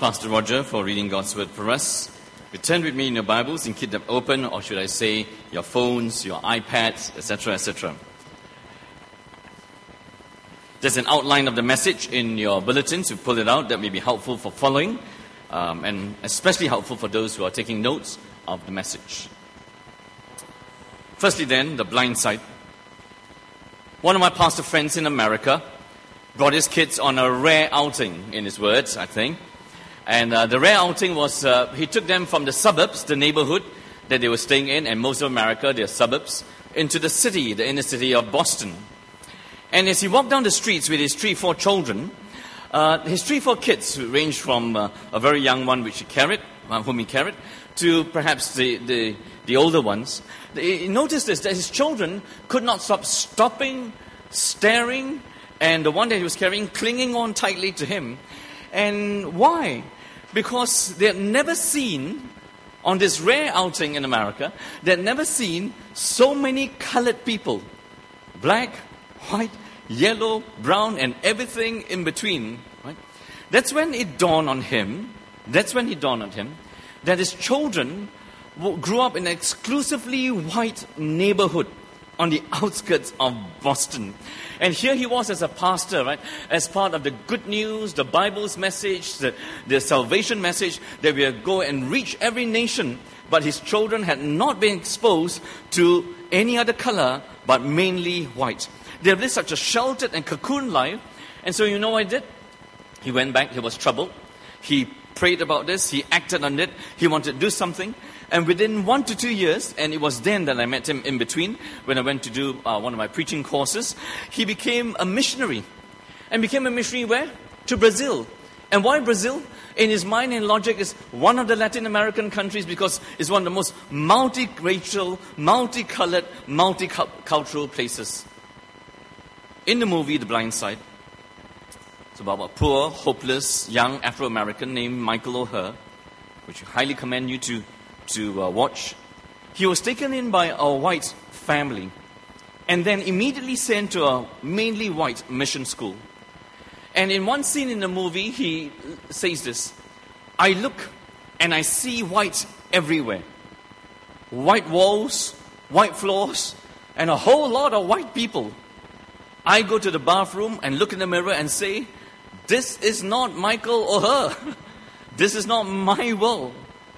Pastor Roger for reading God's Word for us. You turn with me in your Bibles and keep them open, or should I say your phones, your iPads, etc., etc. There's an outline of the message in your bulletins. You pull it out. That may be helpful for following, and especially helpful for those who are taking notes of the message. Firstly then, the blind side. One of my pastor friends in America brought his kids on a rare outing, in his words, I think. And the rare outing was, he took them from the suburbs, the neighborhood that they were staying in, and most of America, their suburbs, into the city, the inner city of Boston. And as he walked down the streets with his 3-4 children, his 3-4 kids, who ranged from a very young one whom he carried, to perhaps the older ones, he noticed this, that his children could not stop stopping, staring, and the one that he was carrying, clinging on tightly to him. And why? Because they had never seen, on this rare outing in America, they had never seen so many colored people. Black, white, yellow, brown, and everything in between. Right? That's when it dawned on him, that his children grew up in an exclusively white neighborhood on the outskirts of Boston. And here he was as a pastor, right? As part of the good news, the Bible's message, the salvation message, that we will go and reach every nation. But his children had not been exposed to any other color, but mainly white. They have lived such a sheltered and cocoon life. And so you know what he did? He went back, he was troubled. He prayed about this, he acted on it, he wanted to do something. And within 1 to 2 years, and it was then that I met him in between, when I went to do one of my preaching courses, he became a missionary. And became a missionary where? To Brazil. And why Brazil? In his mind and logic, is one of the Latin American countries because it's one of the most multiracial, multicolored, multicultural places. In the movie The Blind Side, it's about a poor, hopeless, young Afro-American named Michael O'Hare, which I highly commend you to watch. He was taken in by a white family and then immediately sent to a mainly white mission school. And in one scene in the movie, he says this: I look and I see white everywhere. White walls, white floors, and a whole lot of white people. I go to the bathroom and look in the mirror and say, this is not Michael O'Hare. This is not my world.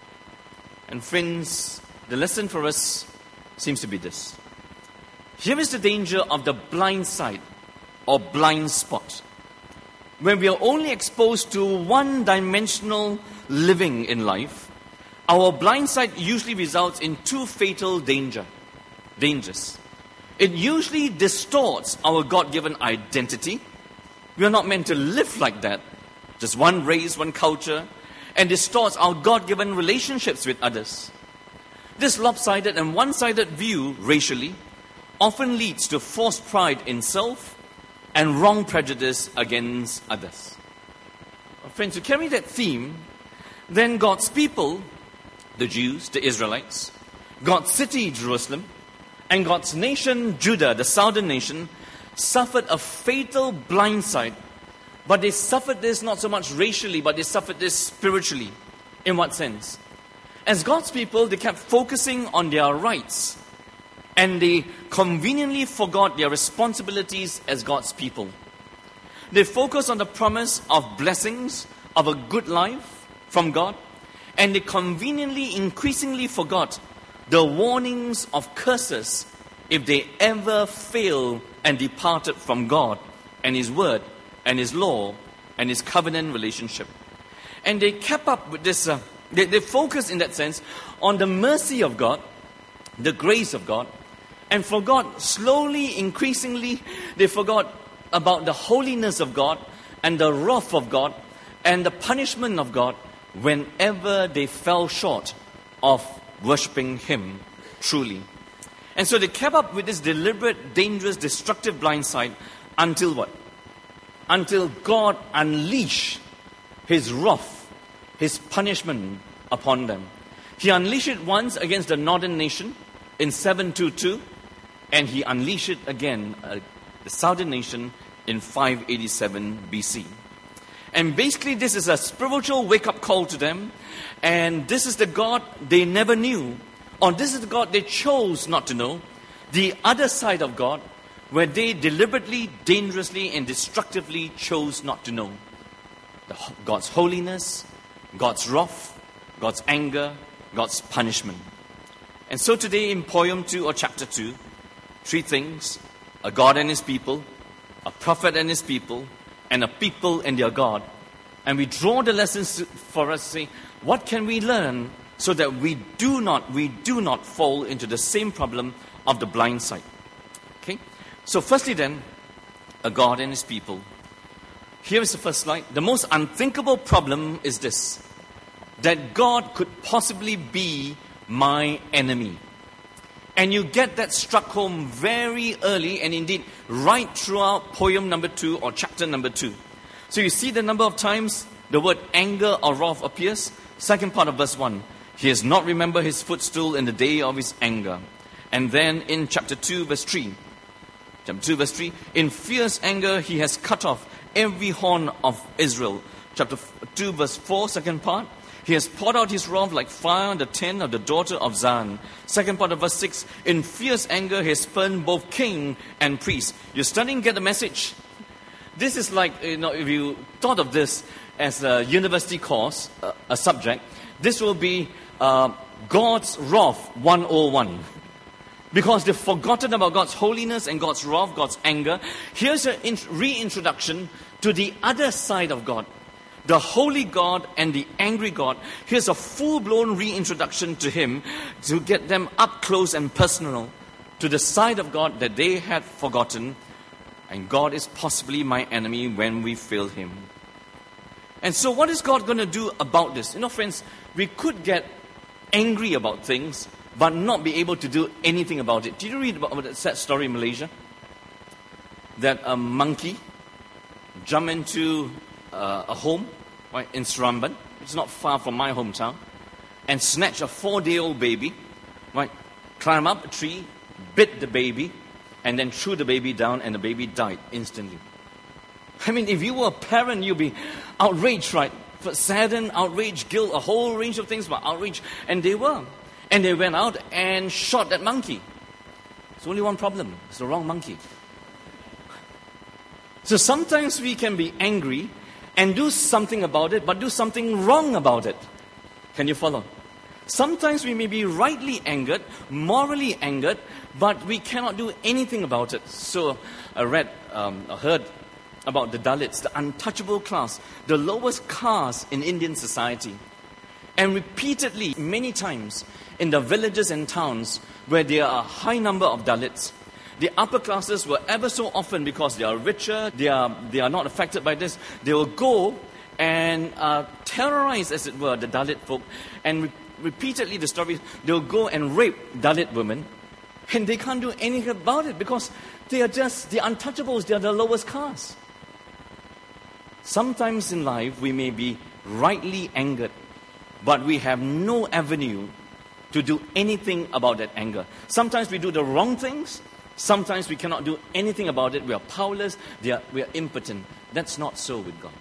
And friends, the lesson for us seems to be this. Here is the danger of the blind side or blind spot. When we are only exposed to one-dimensional living in life, our blind side usually results in two fatal dangers. It usually distorts our God-given identity. We are not meant to live like that. Just one race, one culture, and distorts our God-given relationships with others. This lopsided and one-sided view racially often leads to false pride in self and wrong prejudice against others. Friends, to carry that theme, then God's people, the Jews, the Israelites, God's city, Jerusalem, and God's nation, Judah, the southern nation, suffered a fatal blind side. But they suffered this not so much racially, but they suffered this spiritually. In what sense? As God's people, they kept focusing on their rights. And they conveniently forgot their responsibilities as God's people. They focused on the promise of blessings, of a good life from God. And they conveniently, increasingly forgot the warnings of curses if they ever failed and departed from God and His Word and His law and His covenant relationship. And they kept up with this, they focused in that sense on the mercy of God, the grace of God, and forgot slowly, increasingly, they forgot about the holiness of God and the wrath of God and the punishment of God whenever they fell short of worshipping Him truly. And so they kept up with this deliberate, dangerous, destructive blind side until what? Until God unleashed His wrath, His punishment upon them. He unleashed it once against the northern nation in 722, and He unleashed it again, the southern nation, in 587 BC. And basically this is a spiritual wake-up call to them. And this is the God they never knew. Or this is the God they chose not to know. The other side of God, where they deliberately, dangerously, and destructively chose not to know. God's holiness, God's wrath, God's anger, God's punishment. And so today in poem 2 or chapter 2, 3 things: a God and his people, a prophet and his people, and a people and their God. And we draw the lessons for us, say, what can we learn so that we do not fall into the same problem of the blind side? Okay? So firstly then, a God and his people. Here is the first slide. The most unthinkable problem is this: that God could possibly be my enemy. And you get that struck home very early, and indeed right throughout poem number 2 or chapter number 2. So you see the number of times the word anger or wrath appears. Second part of verse 1. He has not remembered his footstool in the day of his anger. And then in chapter 2 verse 3. Chapter 2 verse 3. In fierce anger he has cut off every horn of Israel. Chapter 2 verse 4, second part. He has poured out his wrath like fire on the tent of the daughter of Zion. Second part of verse 6. In fierce anger he has spurned both king and priest. You're starting to get the message. This is like, if you thought of this as a university course, a subject, this will be God's wrath 101. Because they've forgotten about God's holiness and God's wrath, God's anger. Here's a reintroduction to the other side of God. The holy God and the angry God. Here's a full-blown reintroduction to him to get them up close and personal to the side of God that they had forgotten. And God is possibly my enemy when we fail him. And so what is God going to do about this? Friends, we could get angry about things but not be able to do anything about it. Did you read about that sad story in Malaysia? That a monkey jumped into a home, right, in Seremban. It's not far from my hometown. And snatched a 4-day-old baby, right, climbed up a tree, bit the baby, and then threw the baby down, and the baby died instantly. I mean, if you were a parent, you'd be outraged, right? Saddened, outraged, guilt, a whole range of things, but outraged. And they were. And they went out and shot that monkey. There's only one problem. It's the wrong monkey. So sometimes we can be angry and do something about it, but do something wrong about it. Can you follow? Sometimes we may be rightly angered, morally angered, but we cannot do anything about it. So I heard about the Dalits, the untouchable class, the lowest caste in Indian society. And repeatedly, many times, in the villages and towns where there are a high number of Dalits, the upper classes will ever so often, because they are richer, they are not affected by this, they will go and terrorize, as it were, the Dalit folk. And repeatedly, the story, they will go and rape Dalit women. And they can't do anything about it because they are just the untouchables, they are the lowest caste. Sometimes in life, we may be rightly angered, but we have no avenue to do anything about that anger. Sometimes we do the wrong things. Sometimes we cannot do anything about it. We are powerless. We are impotent. That's not so with God.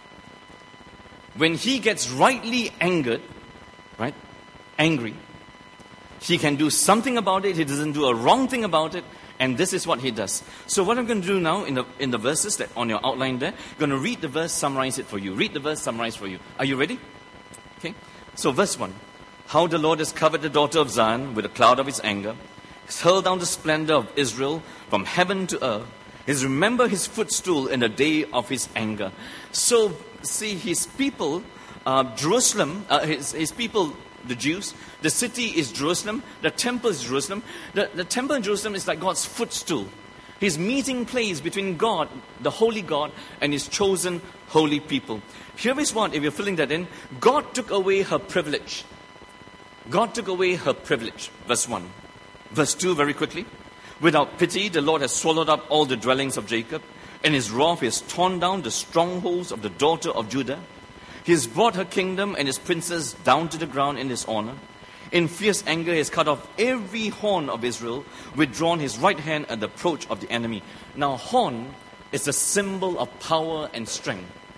When he gets rightly angered, right, angry, he can do something about it. He doesn't do a wrong thing about it. And this is what he does. So what I'm going to do now in the verses that on your outline there, I'm going to read the verse, summarize it for you. Read the verse, summarize for you. Are you ready? Okay. So verse 1. How the Lord has covered the daughter of Zion with a cloud of his anger. He's hurled down the splendor of Israel from heaven to earth. He's remembered his footstool in the day of his anger. So, see, his people, Jerusalem, his people, the Jews, the city is Jerusalem, the temple is Jerusalem. The temple in Jerusalem is like God's footstool. His meeting place between God, the holy God, and his chosen holy people. Here is what, if you're filling that in, God took away her privilege. God took away her privilege. Verse 1. Verse 2, very quickly. Without pity, the Lord has swallowed up all the dwellings of Jacob. In his wrath, he has torn down the strongholds of the daughter of Judah. He has brought her kingdom and his princes down to the ground in dishonor. In fierce anger, he has cut off every horn of Israel, withdrawn his right hand at the approach of the enemy. Now, horn is a symbol of power and strength.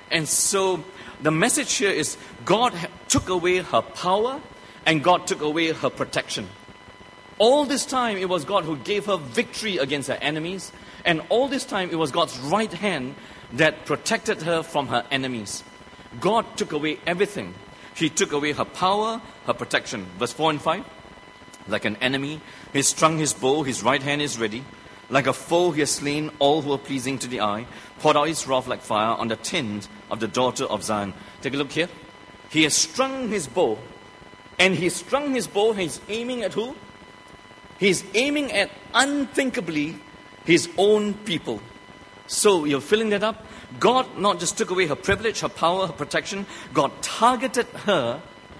And so the message here is God took away her power and God took away her protection. All this time it was God who gave her victory against her enemies, and all this time it was God's right hand that protected her from her enemies. God took away everything. He took away her power, her protection. Verse 4 and 5. Like an enemy, he strung his bow, his right hand is ready. Like a foe, he has slain all who are pleasing to the eye, poured out his wrath like fire on the tent of the daughter of Zion. Take a look here. He has strung his bow, and he's aiming at who? He's aiming at unthinkably his own people. So you're filling that up. God not just took away her privilege, her power, her protection. God targeted her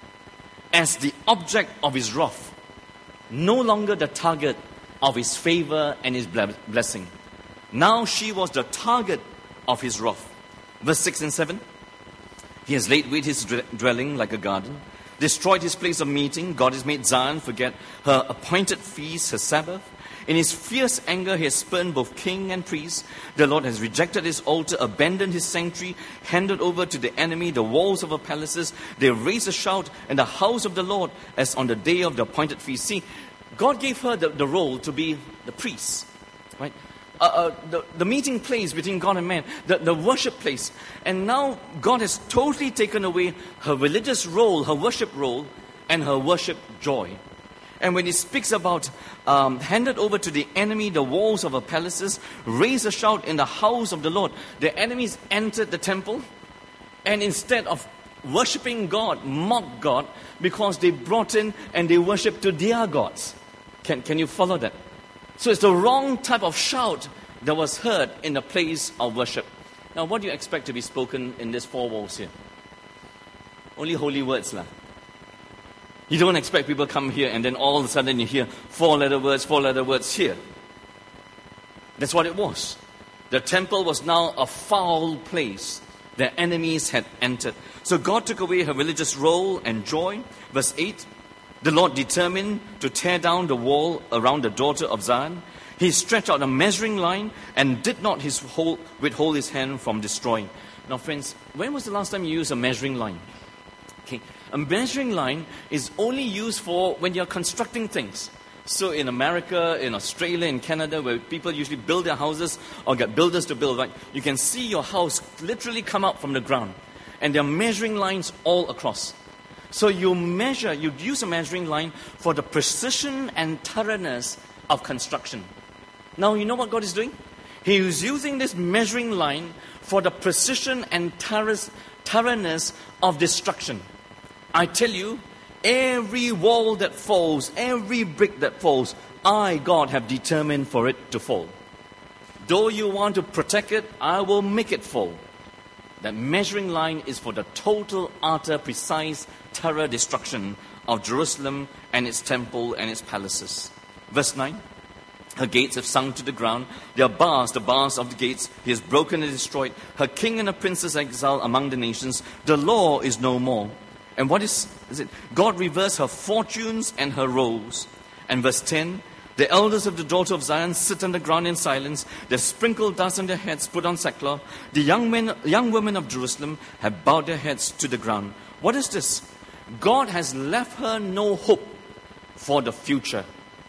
as the object of his wrath. No longer the target of his favor and his blessing. Now she was the target of his wrath. Verse 6 and 7. He has laid wait his dwelling like a garden, destroyed his place of meeting. God has made Zion forget her appointed feast, her Sabbath. In his fierce anger, he has spurned both king and priest. The Lord has rejected his altar, abandoned his sanctuary, handed over to the enemy the walls of her palaces. They raise a shout in the house of the Lord as on the day of the appointed feast. See, God gave her the role to be the priest, right? The meeting place between God and man, the worship place. And now God has totally taken away her religious role, her worship role, and her worship joy. And when he speaks about handed over to the enemy the walls of her palaces, raise a shout in the house of the Lord. The enemies entered the temple, and instead of worshipping God, mocked God, because they brought in and they worshipped to their gods. Can you follow that? So it's the wrong type of shout that was heard in the place of worship. Now, what do you expect to be spoken in these four walls here? Only holy words, lah. You don't expect people come here and then all of a sudden you hear four-letter words here. That's what it was. The temple was now a foul place. Their enemies had entered. So God took away her religious role and joy. Verse 8, the Lord determined to tear down the wall around the daughter of Zion. He stretched out a measuring line and did not withhold his hand from destroying. Now friends, when was the last time you used a measuring line? Okay. A measuring line is only used for when you're constructing things. So in America, in Australia, in Canada, where people usually build their houses or get builders to build, right? You can see your house literally come up from the ground. And there are measuring lines all across. So you use a measuring line for the precision and thoroughness of construction. Now you know what God is doing? He is using this measuring line for the precision and thoroughness of destruction. I tell you, every wall that falls, every brick that falls, I, God, have determined for it to fall. Though you want to protect it, I will make it fall. That measuring line is for the total, utter, precise, thorough destruction of Jerusalem and its temple and its palaces. Verse 9. Her gates have sunk to the ground. Their bars, the bars of the gates, he has broken and destroyed. Her king and her princes exiled among the nations. The law is no more. And what is it? God reversed her fortunes and her roles. And verse 10, the elders of the daughter of Zion sit on the ground in silence. They sprinkle dust on their heads, put on sackcloth. The young women of Jerusalem have bowed their heads to the ground. What is this? God has left her no hope for the future.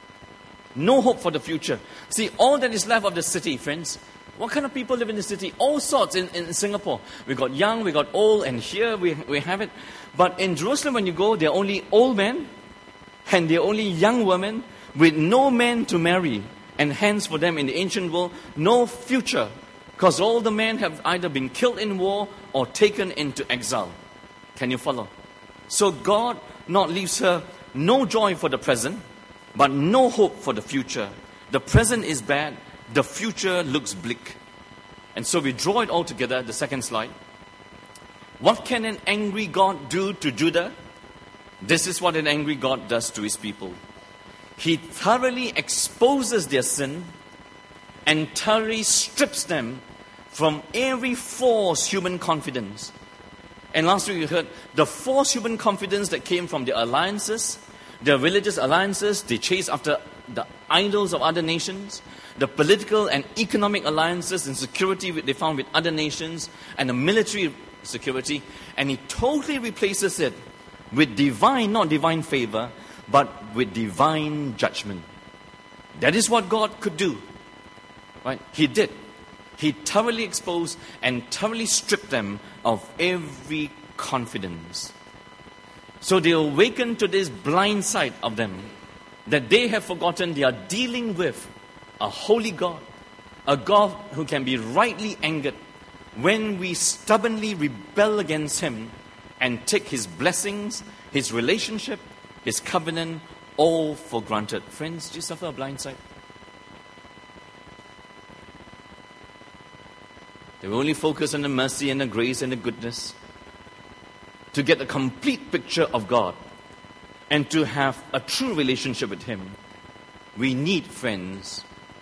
No hope for the future. See, all that is left of the city, friends. What kind of people live in the city? All sorts in Singapore. We got young, we got old, and here we have it. But in Jerusalem, when you go, there are only old men, and there are only young women, with no men to marry. And hence, for them in the ancient world, no future. Because all the men have either been killed in war or taken into exile. Can you follow? So God not leaves her no joy for the present, but no hope for the future. The present is bad. The future looks bleak. And so we draw it all together, the second slide. What can an angry God do to Judah? This is what an angry God does to his people. He thoroughly exposes their sin and thoroughly strips them from every false human confidence. And last week we heard the false human confidence that came from the alliances, the religious alliances. They chase after the idols of other nations, the political and economic alliances and security they found with other nations, and the military security, and he totally replaces it with divine, not divine favor, but with divine judgment. That is what God could do. Right? He did. He thoroughly exposed and thoroughly stripped them of every confidence. So they awaken to this blind side of them, that they have forgotten they are dealing with a holy God, a God who can be rightly angered when we stubbornly rebel against Him and take His blessings, His relationship, His covenant, all for granted. Friends, do you suffer a blind sight? They will only focus on the mercy and the grace and the goodness to get a complete picture of God and to have a true relationship with Him. We need friends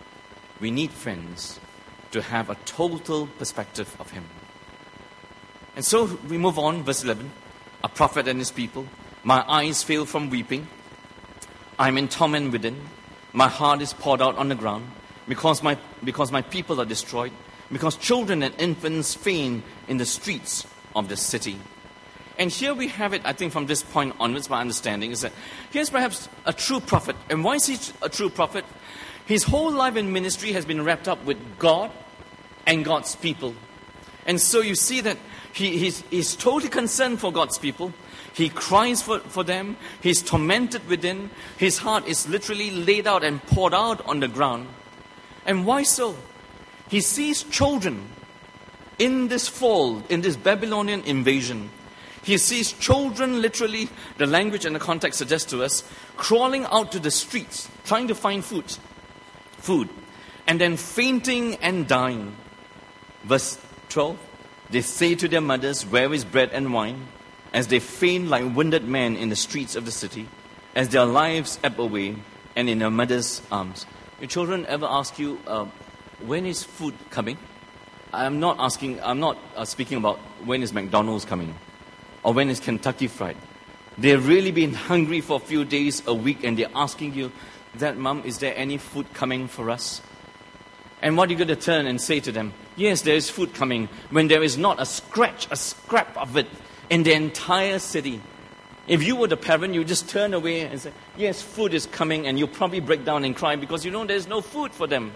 to have a total perspective of Him. And so we move on, verse 11. A prophet and his people. My eyes fail from weeping. I am in torment within. My heart is poured out on the ground because my people are destroyed, because children and infants faint in the streets of the city. And here we have it, I think from this point onwards, my understanding is that here's perhaps a true prophet. And why is he a true prophet? His whole life in ministry has been wrapped up with God and God's people. And so you see that he's totally concerned for God's people. He cries for them. He's tormented within. His heart is literally laid out and poured out on the ground. And why so? He sees children in this fall, in this Babylonian invasion. He sees children, literally, the language and the context suggest to us, crawling out to the streets, trying to find food, and then fainting and dying. Verse 12, they say to their mothers, where is bread and wine? As they faint like wounded men in the streets of the city, as their lives ebb away and in their mother's arms. Your children ever ask you, when is food coming? I'm not speaking about when is McDonald's coming or when is Kentucky Fried. They've really been hungry for a few days, a week, and they're asking you, that Mom, is there any food coming for us? And what are you going to turn and say to them? Yes, there is food coming, when there is not a scrap of it in the entire city. If you were the parent, you just turn away and say, yes, food is coming, and you'll probably break down and cry because you know there's no food for them.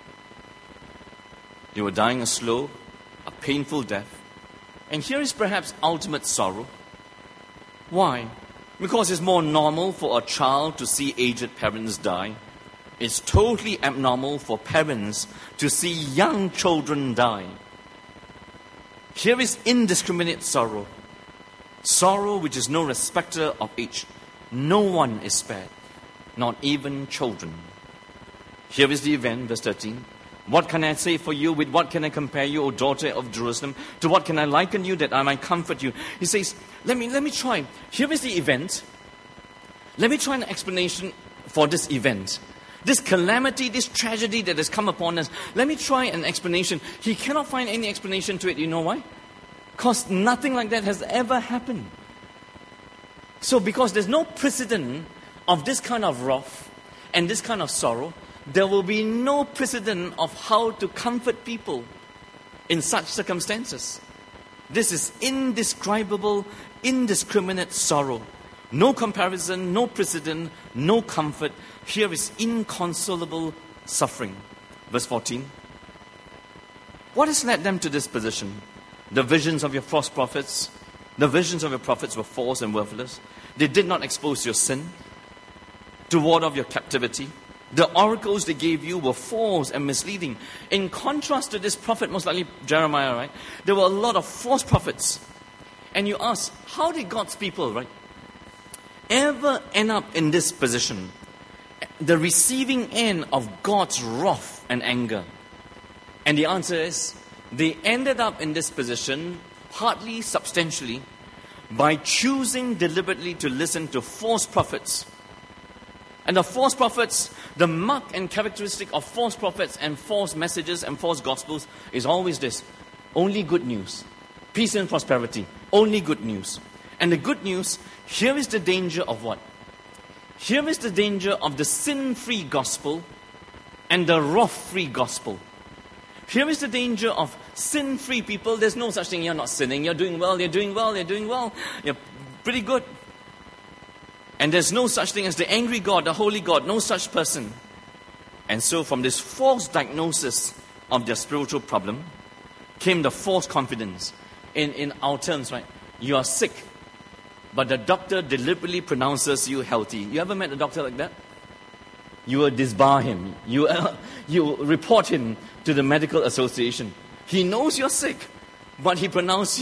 They were dying a slow, a painful death. And here is perhaps ultimate sorrow. Why? Because it's more normal for a child to see aged parents die. It's totally abnormal for parents to see young children die. Here is indiscriminate sorrow. Sorrow which is no respecter of age. No one is spared, not even children. Here is the event, verse 13. What can I say for you? With what can I compare you, O daughter of Jerusalem? To what can I liken you that I might comfort you? He says, let me try. Here is the event. Let me try an explanation for this event. This calamity, this tragedy that has come upon us. Let me try an explanation. He cannot find any explanation to it. You know why? Because nothing like that has ever happened. So because there's no precedent of this kind of wrath and this kind of sorrow, there will be no precedent of how to comfort people in such circumstances. This is indescribable, indiscriminate sorrow. No comparison, no precedent, no comfort. Here is inconsolable suffering. Verse 14. What has led them to this position? The visions of your false prophets. The visions of your prophets were false and worthless. They did not expose your sin to ward off your captivity. The oracles they gave you were false and misleading. In contrast to this prophet, most likely Jeremiah, right? There were a lot of false prophets. And you ask, how did God's people, right, ever end up in this position? The receiving end of God's wrath and anger. And the answer is, they ended up in this position, partly substantially, by choosing deliberately to listen to false prophets. And the false prophets, the mark and characteristic of false prophets and false messages and false gospels is always this. Only good news. Peace and prosperity. Only good news. And the good news, here is the danger of what? Here is the danger of the sin-free gospel and the wrath-free gospel. Here is the danger of sin-free people. There's no such thing. You're not sinning. You're doing well. You're doing well. You're doing well. You're pretty good. And there's no such thing as the angry God, the holy God. No such person. And so from this false diagnosis of their spiritual problem came the false confidence. In our terms, right? You are sick, but the doctor deliberately pronounces you healthy. You ever met a doctor like that? You will disbar him. You report him to the medical association. He knows you're sick, but he pronounces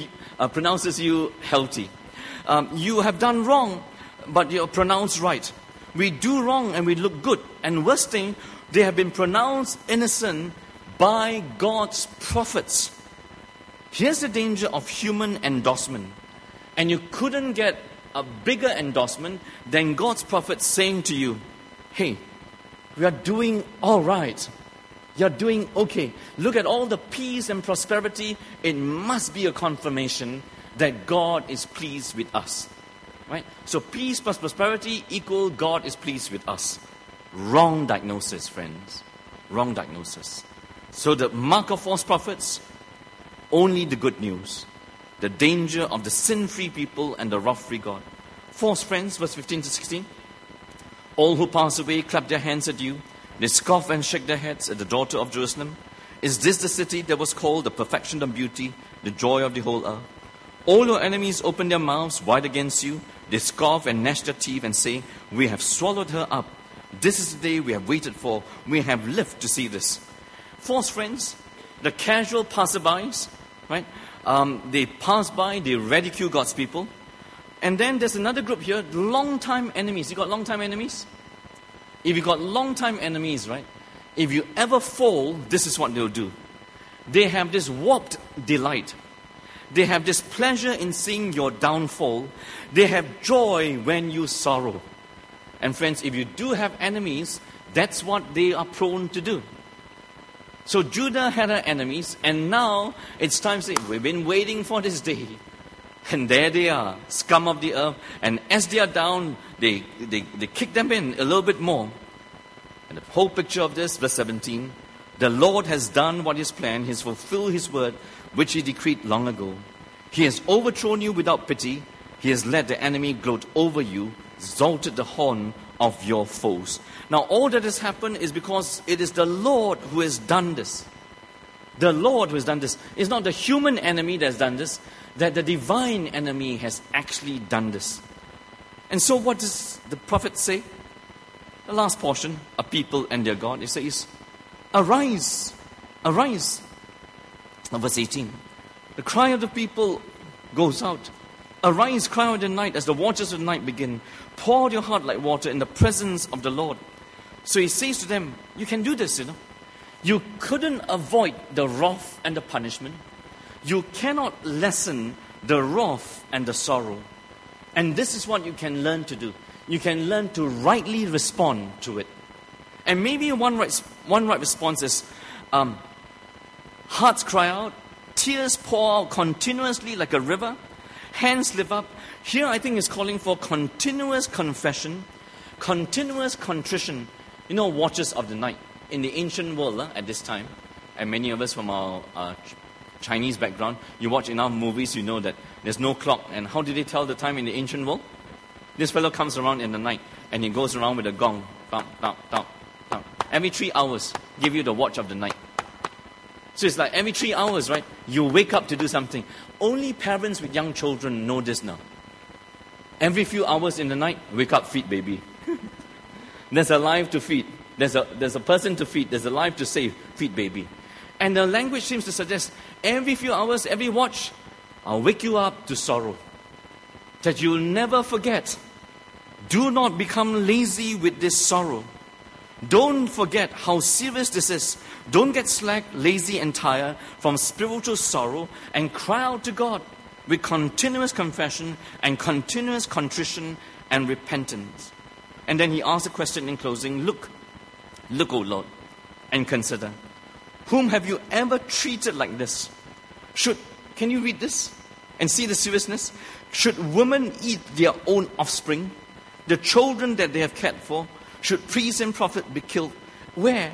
you healthy. You have done wrong, but you're pronounced right. We do wrong and we look good. And worst thing, they have been pronounced innocent by God's prophets. Here's the danger of human endorsement. And you couldn't get a bigger endorsement than God's prophets saying to you, hey, we are doing all right. You're doing okay. Look at all the peace and prosperity. It must be a confirmation that God is pleased with us. Right? So peace plus prosperity equal God is pleased with us. Wrong diagnosis, friends. Wrong diagnosis. So the mark of false prophets, only the good news. The danger of the sin-free people and the wrath-free God. False friends, verse 15 to 16. All who pass away clap their hands at you. They scoff and shake their heads at the daughter of Jerusalem. Is this the city that was called the perfection of beauty, the joy of the whole earth? All your enemies open their mouths wide against you. They scoff and gnash their teeth and say, we have swallowed her up. This is the day we have waited for. We have lived to see this. False friends, the casual passerbys, right? They pass by, they ridicule God's people. And then there's another group here, long-time enemies. You got long-time enemies? If you got long-time enemies, right? If you ever fall, this is what they'll do. They have this warped delight. They have this pleasure in seeing your downfall. They have joy when you sorrow. And friends, if you do have enemies, that's what they are prone to do. So Judah had her enemies, and now it's time to say, we've been waiting for this day. And there they are, scum of the earth. And as they are down, they kick them in a little bit more. And the whole picture of this, verse 17, the Lord has done what He's planned. He has fulfilled His word, which He decreed long ago. He has overthrown you without pity. He has let the enemy gloat over you, exalted the horn of your foes. Now, all that has happened is because it is the Lord who has done this. The Lord who has done this. It's not the human enemy that has done this, that the divine enemy has actually done this. And so what does the prophet say? The last portion, a people and their God. It says, arise, arise. Now, verse 18. The cry of the people goes out. Arise, cry out in the night as the watches of the night begin. Pour out your heart like water in the presence of the Lord. So he says to them, you can do this, You couldn't avoid the wrath and the punishment. You cannot lessen the wrath and the sorrow. And this is what you can learn to do. You can learn to rightly respond to it. And maybe one right response is, hearts cry out, tears pour out continuously like a river, hands lift up. Here I think is calling for continuous confession, continuous contrition. Watches of the night. In the ancient world at this time, and many of us from our Chinese background, you watch enough movies, you know that there's no clock. And how did they tell the time in the ancient world? This fellow comes around in the night, and he goes around with a gong. Bam, bam, bam, bam. Every 3 hours, give you the watch of the night. So it's like every 3 hours, right? You wake up to do something. Only parents with young children know this now. Every few hours in the night, wake up, feed baby. There's a life to feed. There's a person to feed. There's a life to save. Feed baby. And the language seems to suggest every few hours, every watch, I'll wake you up to sorrow. That you'll never forget. Do not become lazy with this sorrow. Don't forget how serious this is. Don't get slack, lazy, and tired from spiritual sorrow, and cry out to God with continuous confession and continuous contrition and repentance. And then he asks a question in closing. Look, O Lord, and consider. Whom have you ever treated like this? Can you read this and see the seriousness? Should women eat their own offspring? The children that they have cared for? Should priest and prophet be killed? Where?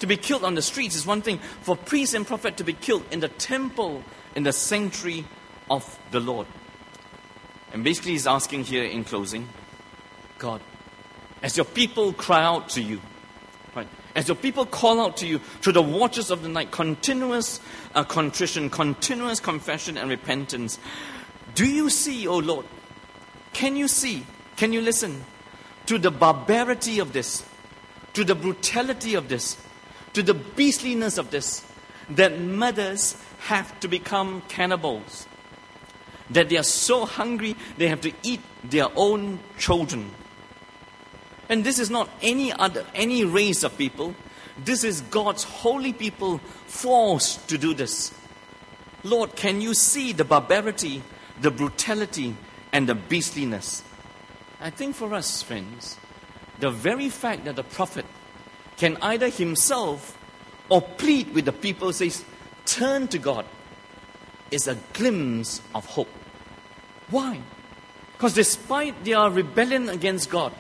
to be killed on the streets is one thing. For priest and prophet to be killed in the temple, in the sanctuary of the Lord. And basically he's asking here in closing, God, as your people cry out to you, right? As your people call out to you through the watches of the night, continuous contrition, continuous confession and repentance, do you see, O Lord? Can you see? Can you listen to the barbarity of this, to the brutality of this, to the beastliness of this, that mothers have to become cannibals, that they are so hungry they have to eat their own children. And this is not any race of people. This is God's holy people forced to do this. Lord, can you see the barbarity, the brutality, and the beastliness? I think for us, friends, the very fact that the prophet can either himself or plead with the people, says, turn to God, is a glimpse of hope. Why? Because despite their rebellion against God,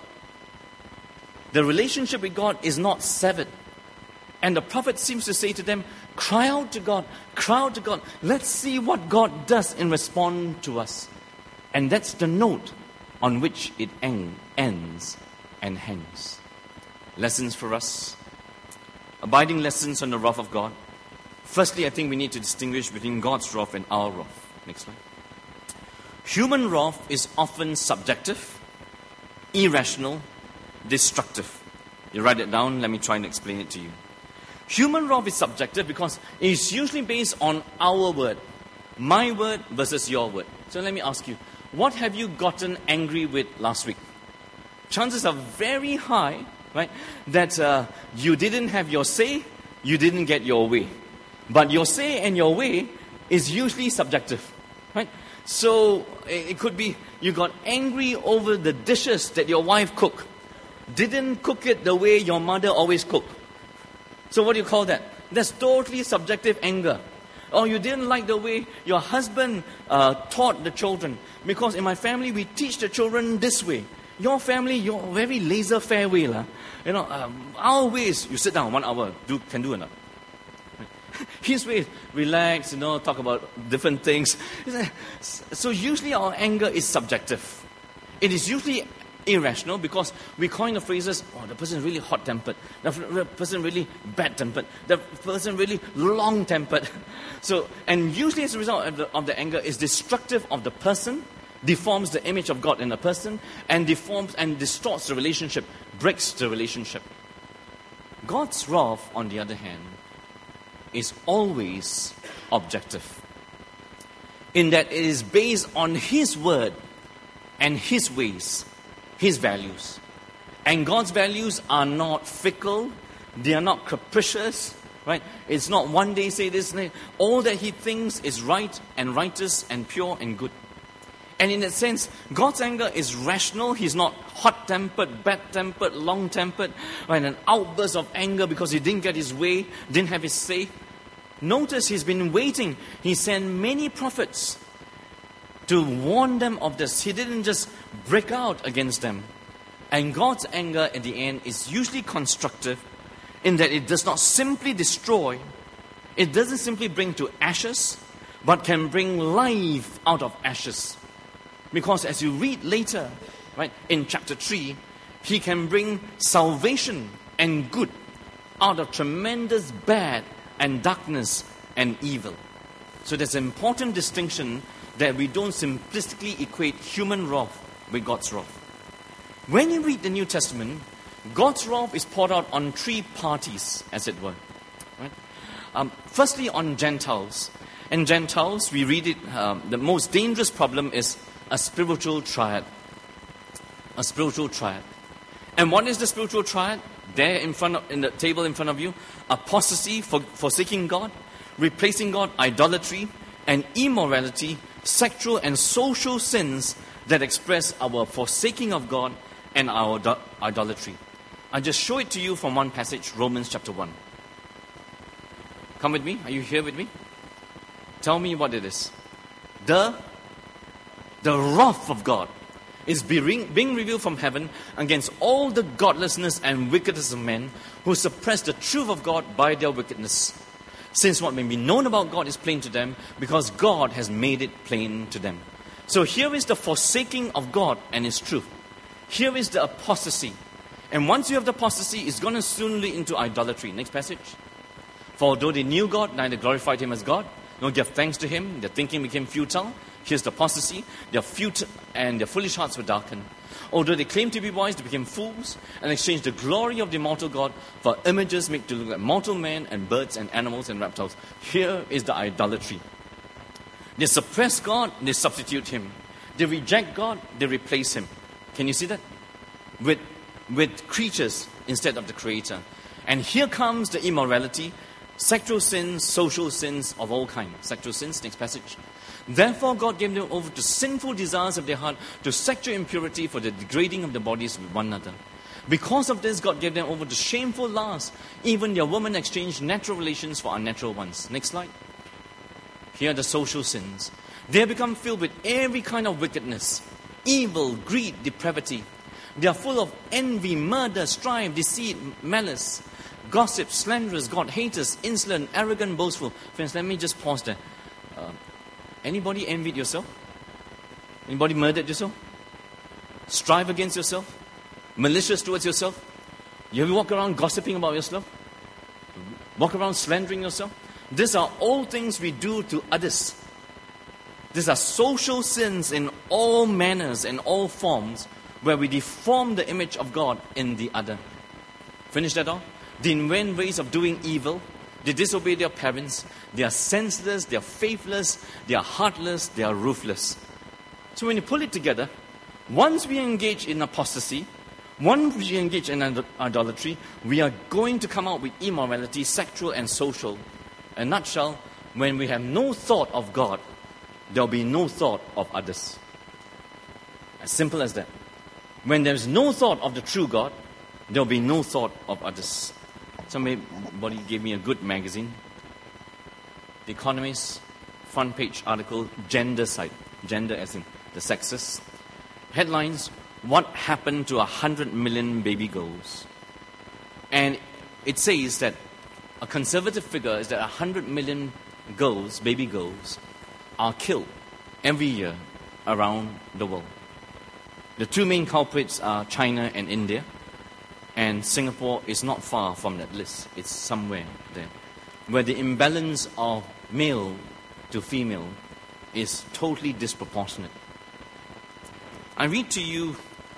the relationship with God is not severed. And the prophet seems to say to them, cry out to God, cry out to God. Let's see what God does in response to us. And that's the note on which it ends and hangs. Lessons for us. Abiding lessons on the wrath of God. Firstly, I think we need to distinguish between God's wrath and our wrath. Next slide. Human wrath is often subjective, irrational, destructive. You write it down, let me try and explain it to you. Human wrath is subjective because it is usually based on our word. My word versus your word. So let me ask you, what have you gotten angry with last week? Chances are very high, right, that you didn't have your say, you didn't get your way. But your say and your way is usually subjective, right? So it could be you got angry over the dishes that your wife cooked. Didn't cook it the way your mother always cooked. So what do you call that? That's totally subjective anger. Or you didn't like the way your husband taught the children. Because in my family, we teach the children this way. Your family, your very laissez-faire way. You know, our ways, you sit down 1 hour, can do enough. His way is relax, talk about different things. So usually our anger is subjective. It is usually irrational because we coin the phrases, the person is really hot-tempered, the person really bad-tempered, the person really long-tempered. So, and usually as a result of the anger is destructive of the person, deforms the image of God in the person, and deforms and distorts the relationship, breaks the relationship. God's wrath, on the other hand, is always objective, in that it is based on His word and His ways, His values. And God's values are not fickle, they are not capricious, right? It's not one day say this, all that He thinks is right and righteous and pure and good. And in that sense, God's anger is rational. He's not hot-tempered, bad-tempered, long-tempered, right? An outburst of anger because he didn't get his way, didn't have his say. Notice He's been waiting. He sent many prophets to warn them of this. He didn't just break out against them. And God's anger at the end is usually constructive in that it does not simply destroy. It doesn't simply bring to ashes, but can bring life out of ashes. Because as you read later, right, in chapter 3, He can bring salvation and good out of tremendous bad and darkness and evil. So there's an important distinction that we don't simplistically equate human wrath with God's wrath. When you read the New Testament, God's wrath is poured out on three parties, as it were. Right? Firstly, on Gentiles. In Gentiles, we read it, the most dangerous problem is a spiritual triad. A spiritual triad. And what is the spiritual triad? There in the table in front of you, apostasy, forsaking God, replacing God, idolatry, and immorality, sexual and social sins that express our forsaking of God and our idolatry. I just show it to you from one passage, Romans chapter 1. Come with me. Are you here with me? Tell me what it is. The wrath of God is being revealed from heaven against all the godlessness and wickedness of men who suppress the truth of God by their wickedness. Since what may be known about God is plain to them, because God has made it plain to them. So here is the forsaking of God and His truth. Here is the apostasy. And once you have the apostasy, it's going to soon lead into idolatry. Next passage. For although they knew God, neither glorified Him as God, nor gave thanks to Him, their thinking became futile. Here's the apostasy. Their futile and their foolish hearts were darkened. Although they claimed to be wise, they became fools and exchanged the glory of the immortal God for images made to look like mortal men and birds and animals and reptiles. Here is the idolatry. They suppress God, they substitute Him. They reject God, they replace Him. Can you see that? With creatures instead of the Creator. And here comes the immorality, sexual sins, social sins of all kinds. Sexual sins, next passage. Therefore God gave them over to sinful desires of their heart, to sexual impurity, for the degrading of the bodies with one another. Because of this, God gave them over to shameful lusts. Even their women exchanged natural relations for unnatural ones. Next slide. Here are the social sins. They have become filled with every kind of wickedness, evil, greed, depravity. They are full of envy, murder, strife, deceit, malice, gossip, slanderers, God-haters, insolent, arrogant, boastful. Friends, let me just pause there. Anybody envied yourself? Anybody murdered yourself? Strive against yourself? Malicious towards yourself? You ever walk around gossiping about yourself? Walk around slandering yourself? These are all things we do to others. These are social sins in all manners and all forms, where we deform the image of God in the other. Finish that off? They invent ways of doing evil. They disobey their parents. They are senseless. They are faithless. They are heartless. They are ruthless. So when you pull it together, once we engage in apostasy, once we engage in idolatry, we are going to come out with immorality, sexual and social. In a nutshell, when we have no thought of God, there will be no thought of others. As simple as that. When there is no thought of the true God, there will be no thought of others. Somebody gave me a good magazine. The Economist, front page article, gender side. Gender as in the sexes. Headlines, what happened to 100 million baby girls? And it says that a conservative figure is that 100 million girls, baby girls, are killed every year around the world. The two main culprits are China and India. And Singapore is not far from that list. It's somewhere there. Where the imbalance of male to female is totally disproportionate. I read to you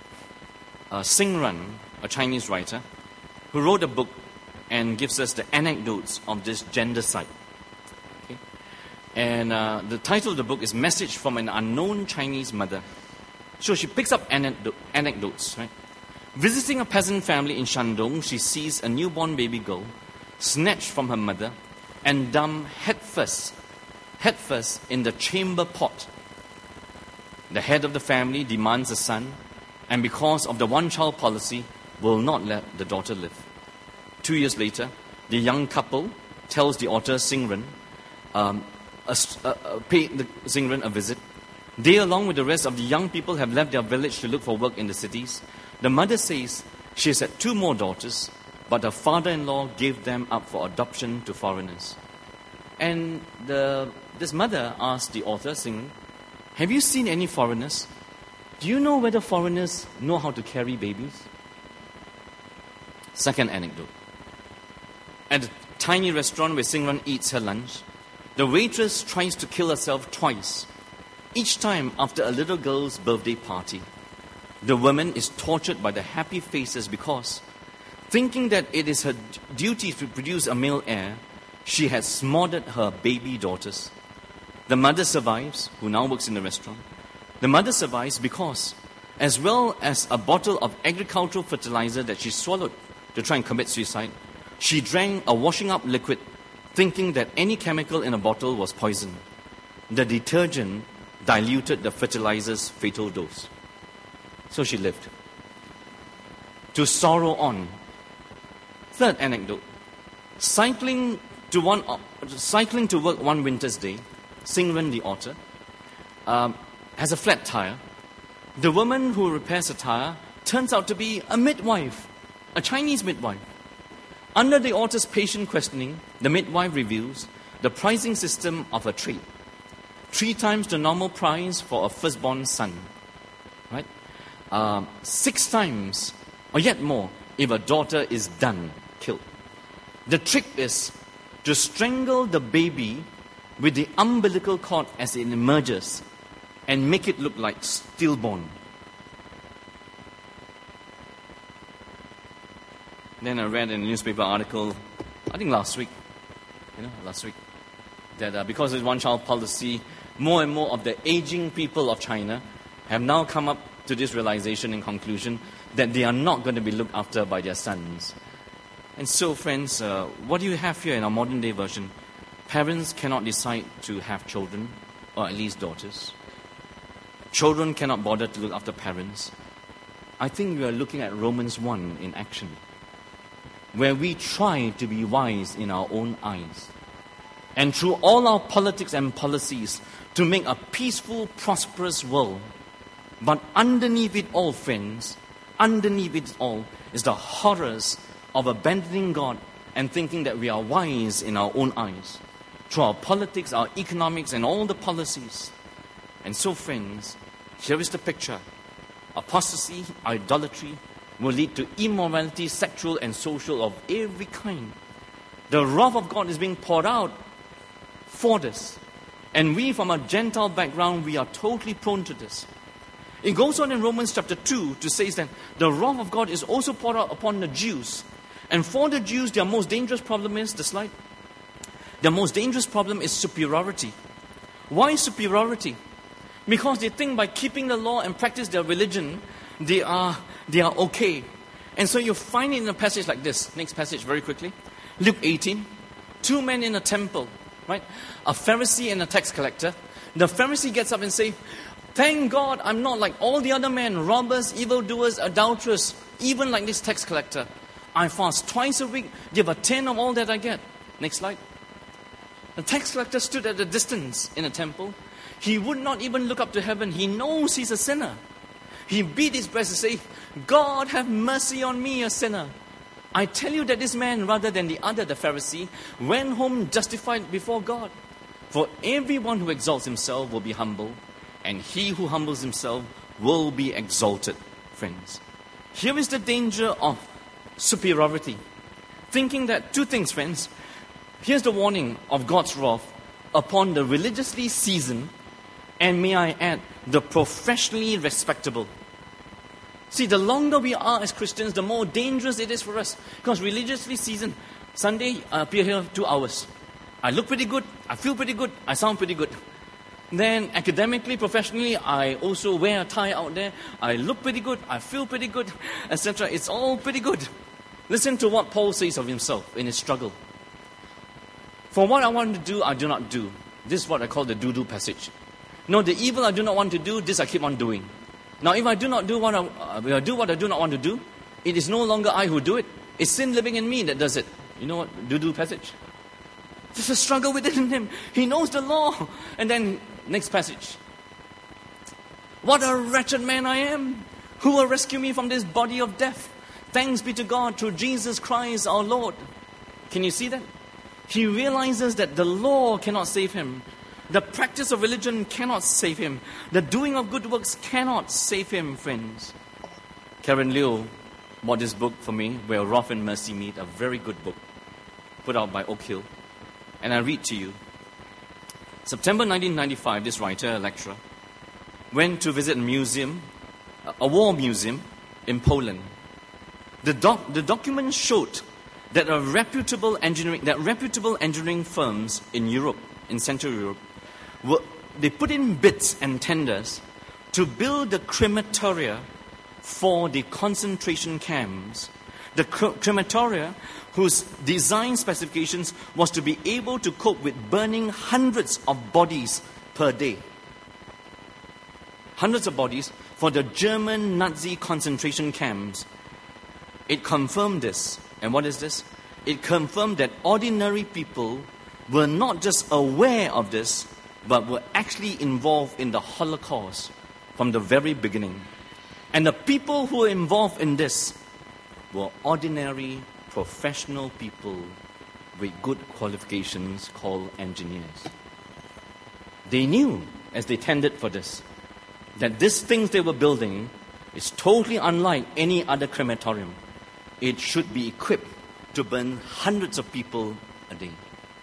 Xing Ren, a Chinese writer, who wrote a book and gives us the anecdotes of this gender side. Okay? And the title of the book is Message from an Unknown Chinese Mother. So she picks up anecdotes, right? Visiting a peasant family in Shandong, she sees a newborn baby girl snatched from her mother and dumped headfirst in the chamber pot. The head of the family demands a son, and because of the one-child policy, will not let the daughter live. 2 years later, the young couple tells the author Xing Ren, pay Xing Ren a visit. They, along with the rest of the young people, have left their village to look for work in the cities. The mother says she has had 2 more daughters, but her father-in-law gave them up for adoption to foreigners. And this mother asked the author, Xing Ren, have you seen any foreigners? Do you know whether foreigners know how to carry babies? Second anecdote. At a tiny restaurant where Xing Ren eats her lunch, the waitress tries to kill herself twice, each time after a little girl's birthday party. The woman is tortured by the happy faces because, thinking that it is her duty to produce a male heir, she has smothered her baby daughters. The mother survives, who now works in the restaurant. The mother survives because, as well as a bottle of agricultural fertilizer that she swallowed to try and commit suicide, she drank a washing up liquid, thinking that any chemical in a bottle was poison. The detergent diluted the fertilizer's fatal dose. So she lived. To sorrow on. Third anecdote. Cycling to work one winter's day, Xing Ren, the author, has a flat tire. The woman who repairs a tire turns out to be a midwife, a Chinese midwife. Under the author's patient questioning, the midwife reveals the pricing system of a trade. 3 times the normal price for a firstborn son. Right? 6 times, or yet more, if a daughter is done, killed. The trick is to strangle the baby with the umbilical cord as it emerges and make it look like stillborn. Then I read in a newspaper article, I think last week, that because of the one-child policy, more and more of the aging people of China have now come up to this realization and conclusion that they are not going to be looked after by their sons. And so, friends, what do you have here in our modern day version? Parents cannot decide to have children, or at least daughters. Children cannot bother to look after parents. I think we are looking at Romans 1 in action, where we try to be wise in our own eyes. And through all our politics and policies to make a peaceful, prosperous world. But underneath it all, friends, underneath it all is the horrors of abandoning God and thinking that we are wise in our own eyes. Through our politics, our economics, and all the policies. And so, friends, here is the picture. Apostasy, idolatry, will lead to immorality, sexual and social of every kind. The wrath of God is being poured out for this. And we, from a Gentile background, we are totally prone to this. It goes on in Romans chapter 2 to say that the wrath of God is also poured out upon the Jews. And for the Jews, their most dangerous problem is, the slide, their most dangerous problem is superiority. Why superiority? Because they think by keeping the law and practice their religion, they are okay. And so you find it in a passage like this. Next passage, very quickly. Luke 18. 2 men in a temple, right? A Pharisee and a tax collector. The Pharisee gets up and says, "Thank God I'm not like all the other men, robbers, evildoers, adulterers, even like this tax collector. I fast twice a week, give a 10 of all that I get." Next slide. The tax collector stood at a distance in a temple. He would not even look up to heaven. He knows he's a sinner. He beat his breast and said, "God, have mercy on me, a sinner." I tell you that this man, rather than the other, the Pharisee, went home justified before God. For everyone who exalts himself will be humble, and he who humbles himself will be exalted, friends. Here is the danger of superiority. Thinking that 2 things, friends. Here's the warning of God's wrath upon the religiously seasoned, and may I add, the professionally respectable. See, the longer we are as Christians, the more dangerous it is for us. Because religiously seasoned, Sunday, I appear here 2 hours. I look pretty good, I feel pretty good, I sound pretty good. Then academically, professionally, I also wear a tie out there. I look pretty good, I feel pretty good, etc. It's all pretty good. Listen to what Paul says of himself in his struggle. For what I want to do, I do not do. This is what I call the do-do passage. No, the evil I do not want to do, this I keep on doing. Now, if I do what I do not want to do, it is no longer I who do it. It's sin living in me that does it. You know what? Do passage. There's a struggle within him. He knows the law. And then, next passage. What a wretched man I am. Who will rescue me from this body of death? Thanks be to God through Jesus Christ our Lord. Can you see that? He realizes that the law cannot save him. The practice of religion cannot save him. The doing of good works cannot save him, friends. Karen Liu bought this book for me, Where Wrath and Mercy Meet, a very good book, put out by Oak Hill. And I read to you. September 1995, this writer, a lecturer, went to visit a museum, a war museum in Poland. The document showed that reputable engineering firms in Europe, in Central Europe, they put in bids and tenders to build the crematoria for the concentration camps. The crematoria whose design specifications was to be able to cope with burning hundreds of bodies per day. Hundreds of bodies for the German Nazi concentration camps. It confirmed this. And what is this? It confirmed that ordinary people were not just aware of this, but were actually involved in the Holocaust from the very beginning. And the people who were involved in this were ordinary, professional people with good qualifications called engineers. They knew, as they tended for this, that this thing they were building is totally unlike any other crematorium. It should be equipped to burn hundreds of people a day.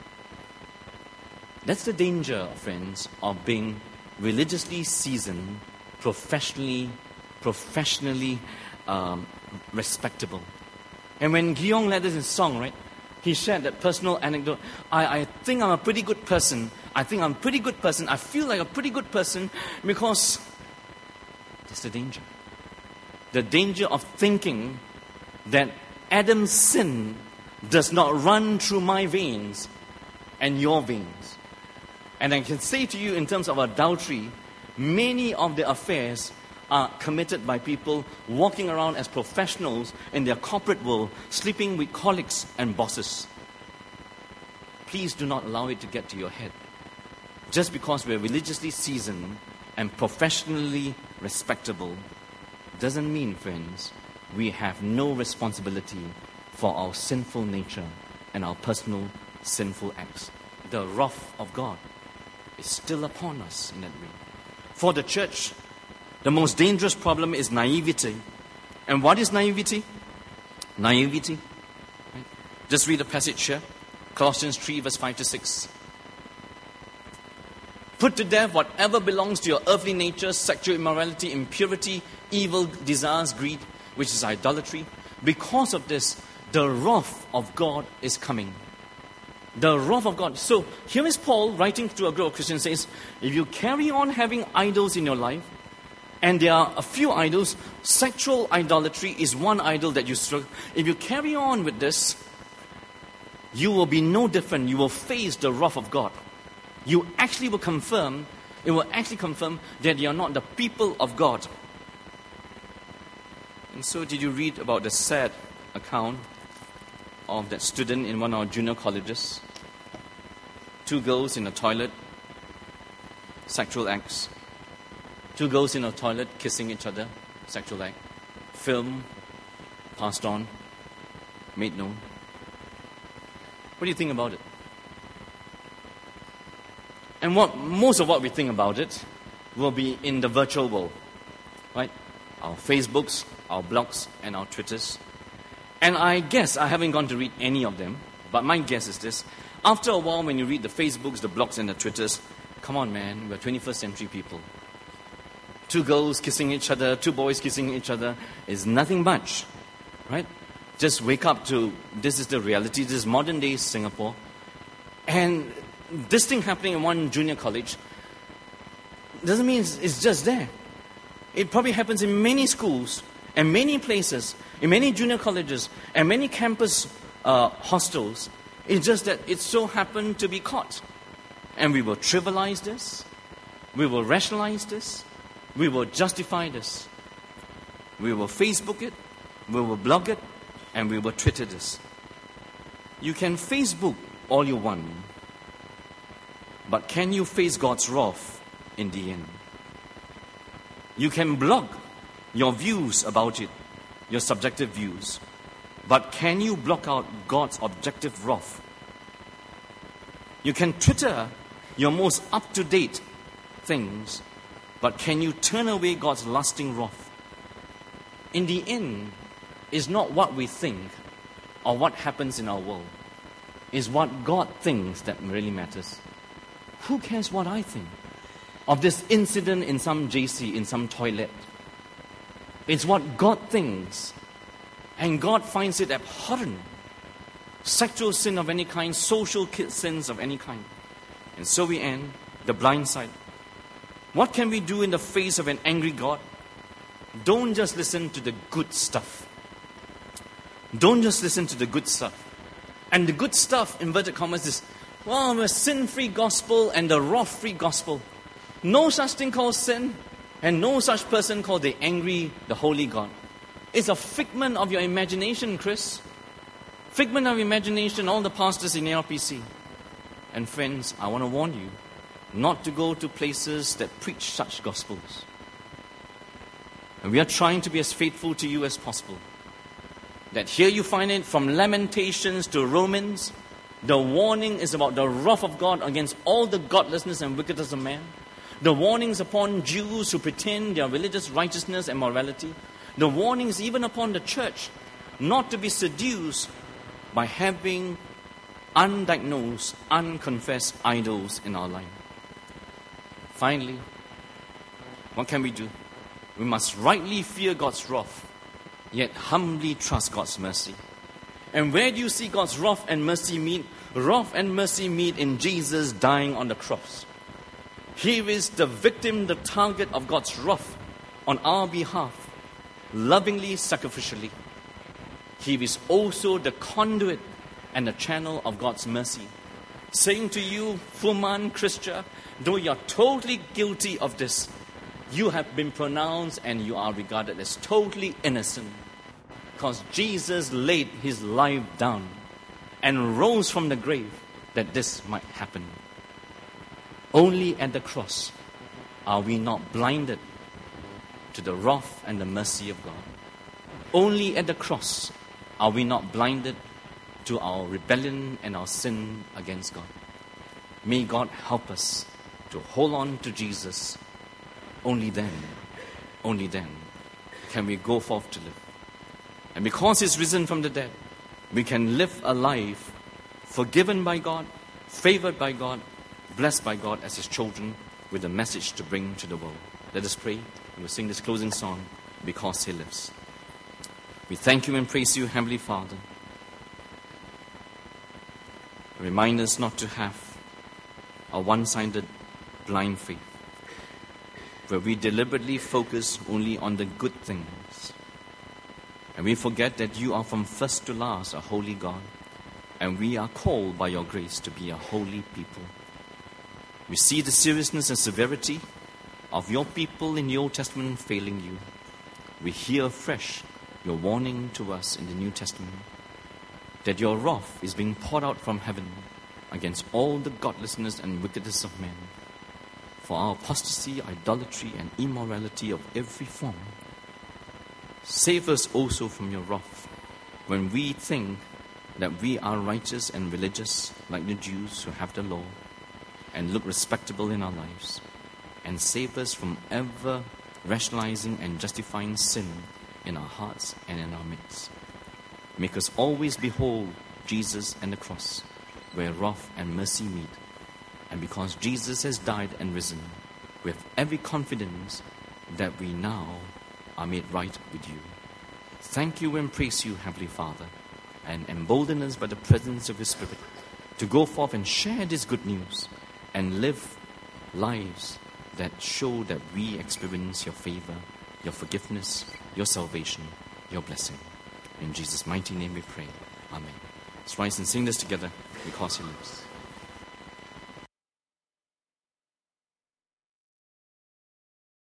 That's the danger, friends, of being religiously seasoned, professionally respectable. And when Guillaume led us in song, right, he shared that personal anecdote. I think I'm a pretty good person. I feel like a pretty good person because that's the danger. The danger of thinking that Adam's sin does not run through my veins and your veins. And I can say to you, in terms of adultery, many of the affairs are committed by people walking around as professionals in their corporate world, sleeping with colleagues and bosses. Please do not allow it to get to your head. Just because we're religiously seasoned and professionally respectable doesn't mean, friends, we have no responsibility for our sinful nature and our personal sinful acts. The wrath of God is still upon us in that way. For the church, the most dangerous problem is naivety. And what is naivety? Naivety. Right? Just read the passage here. Colossians 3, verse 5 to 6. Put to death whatever belongs to your earthly nature, sexual immorality, impurity, evil desires, greed, which is idolatry. Because of this, the wrath of God is coming. The wrath of God. So here is Paul writing to a group of Christians, says, if you carry on having idols in your life, and there are a few idols, sexual idolatry is one idol that you struggle. If you carry on with this, you will be no different. You will face the wrath of God. It will actually confirm that you are not the people of God. And so did you read about the sad account of that student in one of our junior colleges? 2 girls in a toilet, sexual acts. 2 girls in a toilet kissing each other, sexual act. Film, passed on, made known. What do you think about it? And most of what we think about it will be in the virtual world, right? Our Facebooks, our blogs, and our Twitters. And I guess, I haven't gone to read any of them, but my guess is this. After a while, when you read the Facebooks, the blogs, and the Twitters, come on, man, we're 21st century people. 2 girls kissing each other, 2 boys kissing each other is nothing much, right? Just wake up to, this is the reality, this is modern day Singapore. And this thing happening in one junior college doesn't mean it's just there. It probably happens in many schools and many places, in many junior colleges and many campus hostels. It's just that it so happened to be caught. And we will trivialize this. We will rationalize this. We will justify this. We will Facebook it. We will blog it. And we will Twitter this. You can Facebook all you want. But can you face God's wrath in the end? You can blog your views about it, your subjective views. But can you block out God's objective wrath? You can Twitter your most up-to-date things, but can you turn away God's lasting wrath? In the end, it's not what we think or what happens in our world. It's what God thinks that really matters. Who cares what I think of this incident in some JC, in some toilet? It's what God thinks. And God finds it abhorrent. Sexual sin of any kind, social sins of any kind. And so we end the blind side. What can we do in the face of an angry God? Don't just listen to the good stuff. Don't just listen to the good stuff. And the good stuff, inverted commas, is, well, a sin-free gospel and the wrath-free gospel. No such thing called sin, and no such person called the angry, the holy God. It's a figment of your imagination, Chris. Figment of imagination, all the pastors in ARPC. And friends, I want to warn you not to go to places that preach such gospels. And we are trying to be as faithful to you as possible. That here you find it from Lamentations to Romans. The warning is about the wrath of God against all the godlessness and wickedness of man. The warnings upon Jews who pretend their religious righteousness and morality. The warnings even upon the church not to be seduced by having undiagnosed, unconfessed idols in our life. Finally, what can we do? We must rightly fear God's wrath, yet humbly trust God's mercy. And where do you see God's wrath and mercy meet? Wrath and mercy meet in Jesus dying on the cross. He is the victim, the target of God's wrath on our behalf, lovingly, sacrificially. He is also the conduit and the channel of God's mercy, saying to you, Fuman, Christian, though you are totally guilty of this, you have been pronounced and you are regarded as totally innocent, because Jesus laid his life down and rose from the grave that this might happen. Only at the cross are we not blinded to the wrath and the mercy of God. Only at the cross are we not blinded to our rebellion and our sin against God. May God help us to hold on to Jesus. Only then can we go forth to live. And because he's risen from the dead, we can live a life forgiven by God, favored by God, blessed by God as his children, with a message to bring to the world. Let us pray, and we'll sing this closing song, Because He Lives. We thank you and praise you, Heavenly Father. Remind us not to have a one-sided blind faith, where we deliberately focus only on the good things. And we forget that you are from first to last a holy God, and we are called by your grace to be a holy people. We see the seriousness and severity of your people in the Old Testament failing you. We hear afresh your warning to us in the New Testament, that your wrath is being poured out from heaven against all the godlessness and wickedness of men, for our apostasy, idolatry, and immorality of every form. Save us also from your wrath when we think that we are righteous and religious like the Jews who have the law and look respectable in our lives. And save us from ever rationalizing and justifying sin in our hearts and in our midst. Make us always behold Jesus and the cross, where wrath and mercy meet. And because Jesus has died and risen, we have every confidence that we now are made right with you. Thank you and praise you, Heavenly Father, and embolden us by the presence of your Spirit to go forth and share this good news and live lives that show that we experience your favor, your forgiveness, your salvation, your blessing. In Jesus' mighty name we pray. Amen. Let's rise and sing this together, Because He Lives.